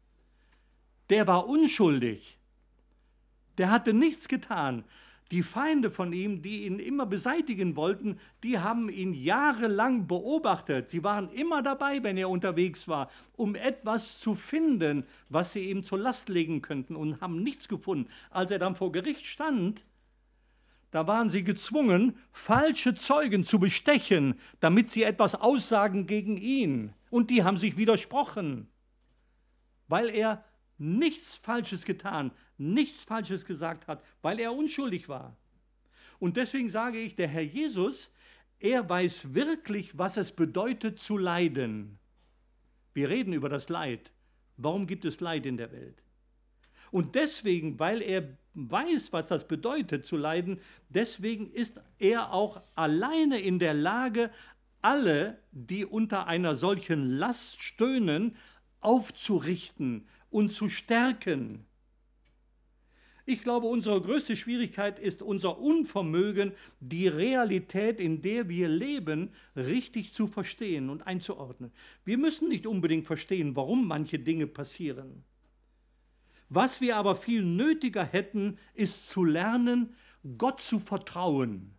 Der war unschuldig. Der hatte nichts getan. Die Feinde von ihm, die ihn immer beseitigen wollten, die haben ihn jahrelang beobachtet. Sie waren immer dabei, wenn er unterwegs war, um etwas zu finden, was sie ihm zur Last legen könnten und haben nichts gefunden. Als er dann vor Gericht stand, da waren sie gezwungen, falsche Zeugen zu bestechen, damit sie etwas aussagen gegen ihn. Und die haben sich widersprochen, weil er nichts Falsches getan, nichts Falsches gesagt hat, weil er unschuldig war. Und deswegen sage ich, der Herr Jesus, er weiß wirklich, was es bedeutet zu leiden. Wir reden über das Leid. Warum gibt es Leid in der Welt? Und deswegen, weil er weiß, was das bedeutet zu leiden, deswegen ist er auch alleine in der Lage, alle, die unter einer solchen Last stöhnen, aufzurichten und zu stärken. Ich glaube, unsere größte Schwierigkeit ist unser Unvermögen, die Realität, in der wir leben, richtig zu verstehen und einzuordnen. Wir müssen nicht unbedingt verstehen, warum manche Dinge passieren. Was wir aber viel nötiger hätten, ist zu lernen, Gott zu vertrauen.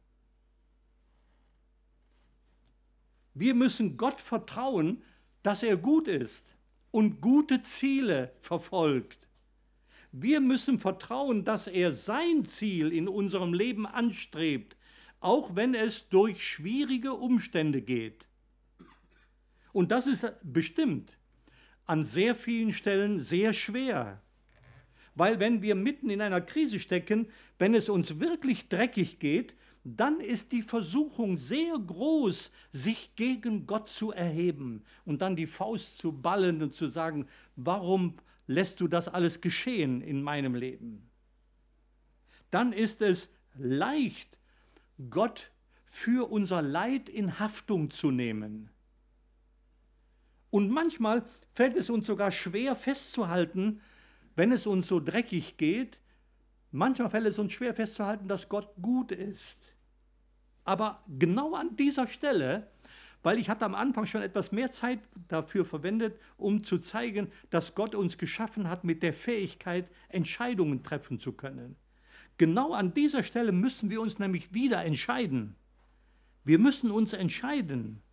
Wir müssen Gott vertrauen, dass er gut ist und gute Ziele verfolgt. Wir müssen vertrauen, dass er sein Ziel in unserem Leben anstrebt, auch wenn es durch schwierige Umstände geht. Und das ist bestimmt an sehr vielen Stellen sehr schwer. Weil wenn wir mitten in einer Krise stecken, wenn es uns wirklich dreckig geht, dann ist die Versuchung sehr groß, sich gegen Gott zu erheben und dann die Faust zu ballen und zu sagen, warum lässt du das alles geschehen in meinem Leben? Dann ist es leicht, Gott für unser Leid in Haftung zu nehmen. Und manchmal fällt es uns sogar schwer festzuhalten, wenn es uns so dreckig geht, manchmal fällt es uns schwer festzuhalten, dass Gott gut ist. Aber genau an dieser Stelle, weil ich hatte am Anfang schon etwas mehr Zeit dafür verwendet, um zu zeigen, dass Gott uns geschaffen hat mit der Fähigkeit, Entscheidungen treffen zu können. Genau an dieser Stelle müssen wir uns nämlich wieder entscheiden. Wir müssen uns entscheiden,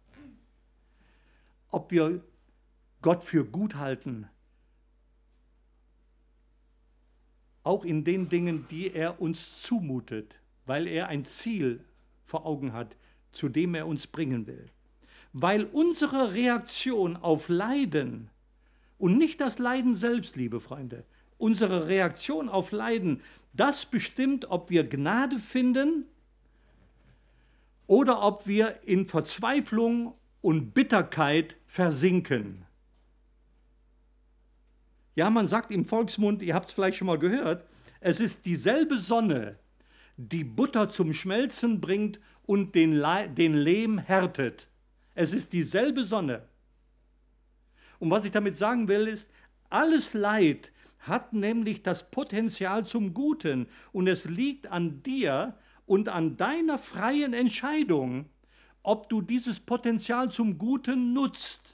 ob wir Gott für gut halten, auch in den Dingen, die er uns zumutet, weil er ein Ziel vor Augen hat, zu dem er uns bringen will. Weil unsere Reaktion auf Leiden und nicht das Leiden selbst, liebe Freunde, unsere Reaktion auf Leiden, das bestimmt, ob wir Gnade finden oder ob wir in Verzweiflung und Bitterkeit versinken. Ja, man sagt im Volksmund, ihr habt es vielleicht schon mal gehört, es ist dieselbe Sonne, die Butter zum Schmelzen bringt und den Lehm härtet. Es ist dieselbe Sonne. Und was ich damit sagen will, ist, alles Leid hat nämlich das Potenzial zum Guten. Und es liegt an dir und an deiner freien Entscheidung, ob du dieses Potenzial zum Guten nutzt.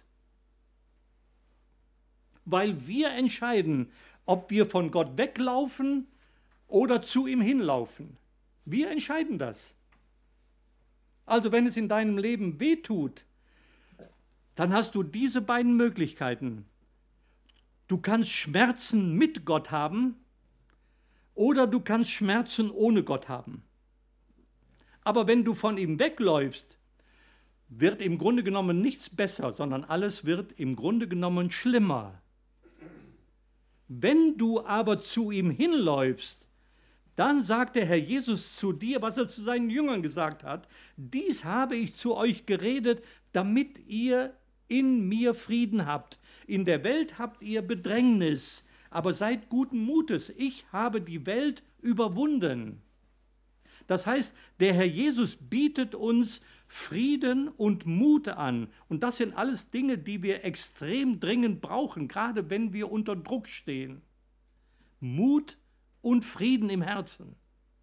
Weil wir entscheiden, ob wir von Gott weglaufen oder zu ihm hinlaufen. Wir entscheiden das. Also wenn es in deinem Leben wehtut, dann hast du diese beiden Möglichkeiten. Du kannst Schmerzen mit Gott haben oder du kannst Schmerzen ohne Gott haben. Aber wenn du von ihm wegläufst, wird im Grunde genommen nichts besser, sondern alles wird im Grunde genommen schlimmer. Wenn du aber zu ihm hinläufst, dann sagt der Herr Jesus zu dir, was er zu seinen Jüngern gesagt hat: Dies habe ich zu euch geredet, damit ihr in mir Frieden habt. In der Welt habt ihr Bedrängnis, aber seid guten Mutes. Ich habe die Welt überwunden. Das heißt, der Herr Jesus bietet uns Frieden und Mut an. Und das sind alles Dinge, die wir extrem dringend brauchen, gerade wenn wir unter Druck stehen. Mut und Frieden im Herzen.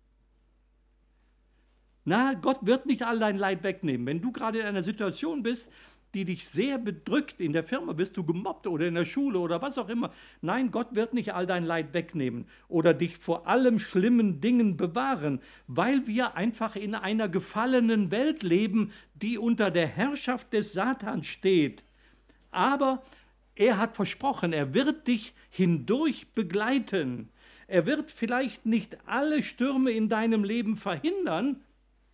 Na, Gott wird nicht all dein Leid wegnehmen. Wenn du gerade in einer Situation bist, die dich sehr bedrückt, in der Firma bist du gemobbt oder in der Schule oder was auch immer. Nein, Gott wird nicht all dein Leid wegnehmen oder dich vor allem schlimmen Dingen bewahren, weil wir einfach in einer gefallenen Welt leben, die unter der Herrschaft des Satans steht. Aber er hat versprochen, er wird dich hindurch begleiten. Er wird vielleicht nicht alle Stürme in deinem Leben verhindern,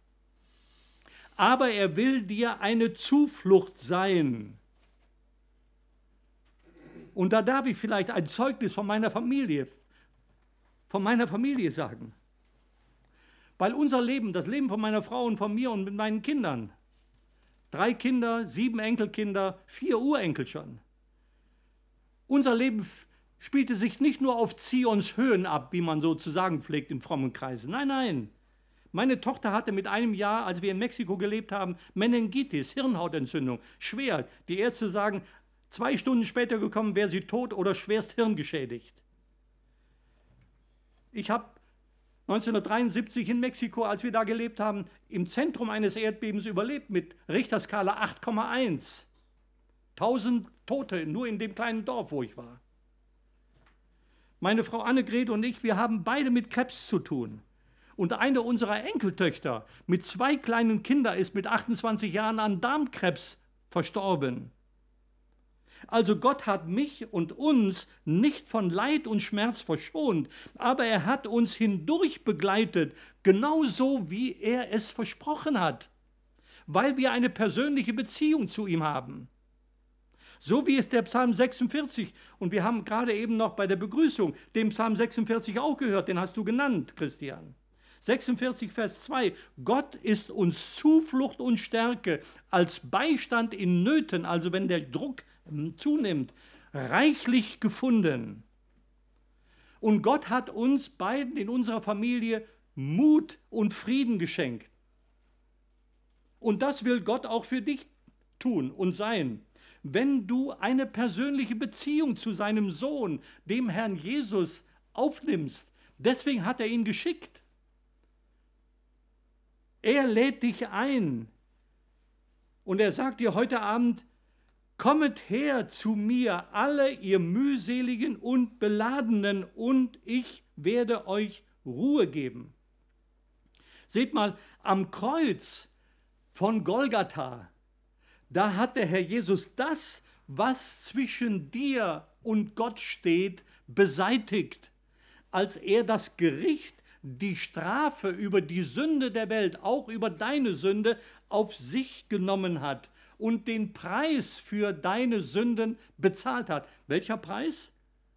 aber er will dir eine Zuflucht sein. Und da darf ich vielleicht ein Zeugnis von meiner Familie sagen. Weil unser Leben, das Leben von meiner Frau und von mir und mit meinen Kindern, 3 Kinder, 7 Enkelkinder, 4 Urenkel schon. Unser Leben spielte sich nicht nur auf Zions Höhen ab, wie man sozusagen pflegt in frommen Kreisen. Nein, nein. Meine Tochter hatte mit einem Jahr, als wir in Mexiko gelebt haben, Meningitis, Hirnhautentzündung, schwer. Die Ärzte sagen, 2 Stunden später gekommen, wäre sie tot oder schwerst hirngeschädigt. Ich habe 1973 in Mexiko, als wir da gelebt haben, im Zentrum eines Erdbebens überlebt mit Richterskala 8,1. 1000 Tote nur in dem kleinen Dorf, wo ich war. Meine Frau Annegret und ich, wir haben beide mit Krebs zu tun. Und eine unserer Enkeltöchter mit 2 kleinen Kindern ist mit 28 Jahren an Darmkrebs verstorben. Also Gott hat mich und uns nicht von Leid und Schmerz verschont, aber er hat uns hindurch begleitet, genauso wie er es versprochen hat, weil wir eine persönliche Beziehung zu ihm haben. So wie es der Psalm 46, und wir haben gerade eben noch bei der Begrüßung den Psalm 46 auch gehört, den hast du genannt, Christian. 46, Vers 2, Gott ist uns Zuflucht und Stärke, als Beistand in Nöten, also wenn der Druck zunimmt, reichlich gefunden. Und Gott hat uns beiden in unserer Familie Mut und Frieden geschenkt. Und das will Gott auch für dich tun und sein. Wenn du eine persönliche Beziehung zu seinem Sohn, dem Herrn Jesus, aufnimmst, deswegen hat er ihn geschickt. Er lädt dich ein und er sagt dir heute Abend, kommet her zu mir, alle ihr mühseligen und beladenen, und ich werde euch Ruhe geben. Seht mal, am Kreuz von Golgatha, da hat der Herr Jesus das, was zwischen dir und Gott steht, beseitigt, als er das Gericht, die Strafe über die Sünde der Welt, auch über deine Sünde, auf sich genommen hat und den Preis für deine Sünden bezahlt hat. Welcher Preis?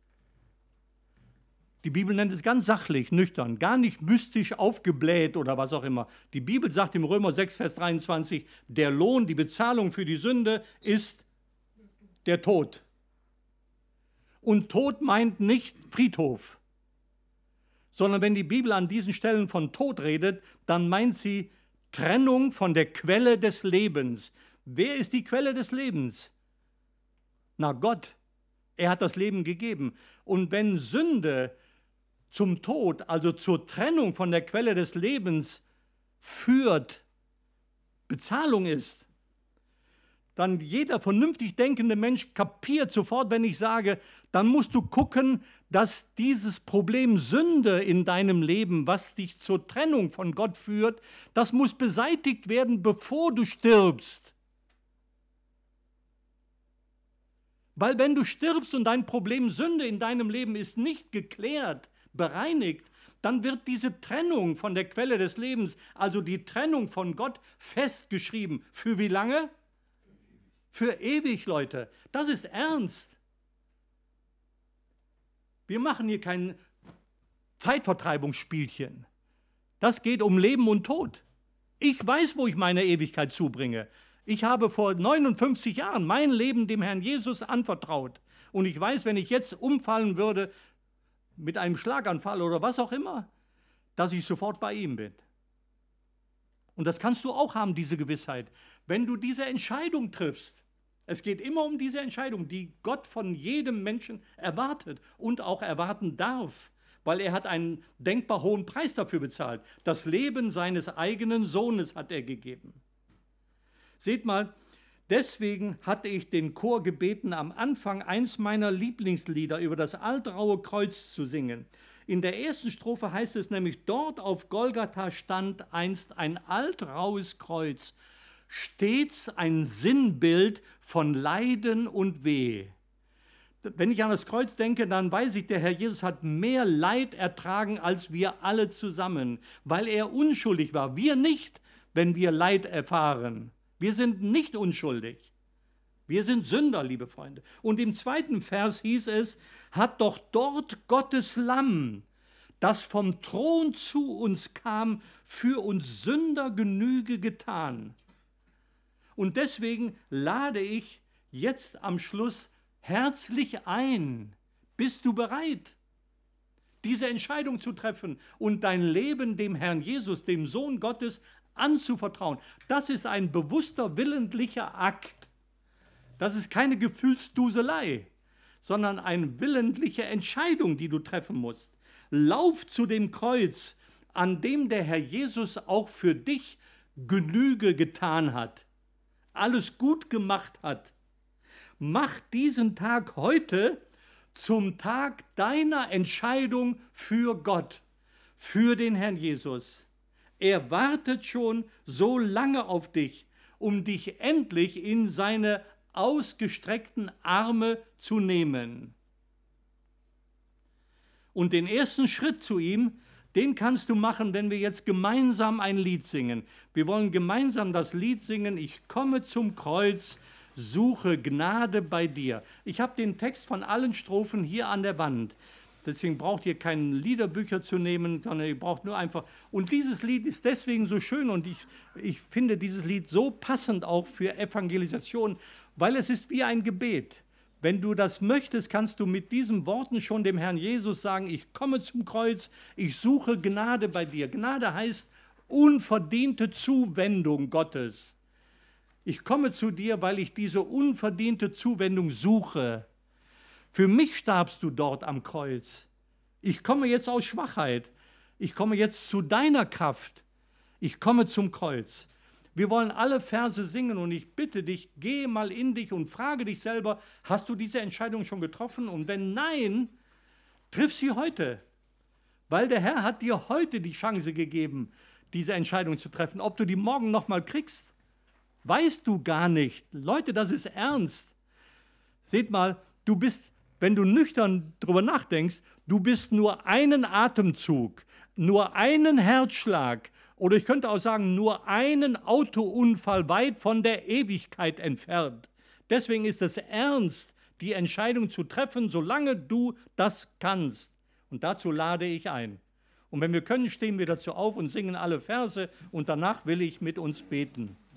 Die Bibel nennt es ganz sachlich, nüchtern, gar nicht mystisch aufgebläht oder was auch immer. Die Bibel sagt im Römer 6, Vers 23, der Lohn, die Bezahlung für die Sünde ist der Tod. Und Tod meint nicht Friedhof, sondern wenn die Bibel an diesen Stellen von Tod redet, dann meint sie Trennung von der Quelle des Lebens. Wer ist die Quelle des Lebens? Na, Gott. Er hat das Leben gegeben. Und wenn Sünde zum Tod, also zur Trennung von der Quelle des Lebens führt, Bezahlung ist, dann jeder vernünftig denkende Mensch kapiert sofort, wenn ich sage, dann musst du gucken, dass dieses Problem Sünde in deinem Leben, was dich zur Trennung von Gott führt, das muss beseitigt werden, bevor du stirbst. Weil wenn du stirbst und dein Problem Sünde in deinem Leben ist nicht geklärt, bereinigt, dann wird diese Trennung von der Quelle des Lebens, also die Trennung von Gott, festgeschrieben. Für wie lange? Für ewig, Leute. Das ist ernst. Wir machen hier kein Zeitvertreibungsspielchen. Das geht um Leben und Tod. Ich weiß, wo ich meine Ewigkeit zubringe. Ich habe vor 59 Jahren mein Leben dem Herrn Jesus anvertraut. Und ich weiß, wenn ich jetzt umfallen würde mit einem Schlaganfall oder was auch immer, dass ich sofort bei ihm bin. Und das kannst du auch haben, diese Gewissheit, wenn du diese Entscheidung triffst. Es geht immer um diese Entscheidung, die Gott von jedem Menschen erwartet und auch erwarten darf, weil er hat einen denkbar hohen Preis dafür bezahlt. Das Leben seines eigenen Sohnes hat er gegeben. Seht mal, deswegen hatte ich den Chor gebeten, am Anfang eins meiner Lieblingslieder über das altraue Kreuz zu singen. In der ersten Strophe heißt es nämlich, dort auf Golgatha stand einst ein altraues Kreuz, stets ein Sinnbild von Leiden und Weh. Wenn ich an das Kreuz denke, dann weiß ich, der Herr Jesus hat mehr Leid ertragen als wir alle zusammen, weil er unschuldig war. Wir nicht, wenn wir Leid erfahren. Wir sind nicht unschuldig. Wir sind Sünder, liebe Freunde. Und im zweiten Vers hieß es, hat doch dort Gottes Lamm, das vom Thron zu uns kam, für uns Sünder Genüge getan. Und deswegen lade ich jetzt am Schluss herzlich ein. Bist du bereit, diese Entscheidung zu treffen und dein Leben dem Herrn Jesus, dem Sohn Gottes, anzuvertrauen? Das ist ein bewusster, willentlicher Akt. Das ist keine Gefühlsduselei, sondern eine willentliche Entscheidung, die du treffen musst. Lauf zu dem Kreuz, an dem der Herr Jesus auch für dich Genüge getan hat, alles gut gemacht hat. Mach diesen Tag heute zum Tag deiner Entscheidung für Gott, für den Herrn Jesus. Er wartet schon so lange auf dich, um dich endlich in seine ausgestreckten Arme zu nehmen. Und den ersten Schritt zu ihm, den kannst du machen, wenn wir jetzt gemeinsam ein Lied singen. Wir wollen gemeinsam das Lied singen, ich komme zum Kreuz, suche Gnade bei dir. Ich habe den Text von allen Strophen hier an der Wand. Deswegen braucht ihr keine Liederbücher zu nehmen, sondern ihr braucht nur einfach. Und dieses Lied ist deswegen so schön und ich finde dieses Lied so passend auch für Evangelisation, weil es ist wie ein Gebet. Wenn du das möchtest, kannst du mit diesen Worten schon dem Herrn Jesus sagen, ich komme zum Kreuz, ich suche Gnade bei dir. Gnade heißt unverdiente Zuwendung Gottes. Ich komme zu dir, weil ich diese unverdiente Zuwendung suche. Für mich starbst du dort am Kreuz. Ich komme jetzt aus Schwachheit. Ich komme jetzt zu deiner Kraft. Ich komme zum Kreuz. Wir wollen alle Verse singen und ich bitte dich, geh mal in dich und frage dich selber, hast du diese Entscheidung schon getroffen? Und wenn nein, triff sie heute. Weil der Herr hat dir heute die Chance gegeben, diese Entscheidung zu treffen. Ob du die morgen nochmal kriegst, weißt du gar nicht. Leute, das ist ernst. Seht mal, du bist, wenn du nüchtern drüber nachdenkst, du bist nur einen Atemzug, nur einen Herzschlag oder ich könnte auch sagen, nur einen Autounfall weit von der Ewigkeit entfernt. Deswegen ist es ernst, die Entscheidung zu treffen, solange du das kannst. Und dazu lade ich ein. Und wenn wir können, stehen wir dazu auf und singen alle Verse und danach will ich mit uns beten.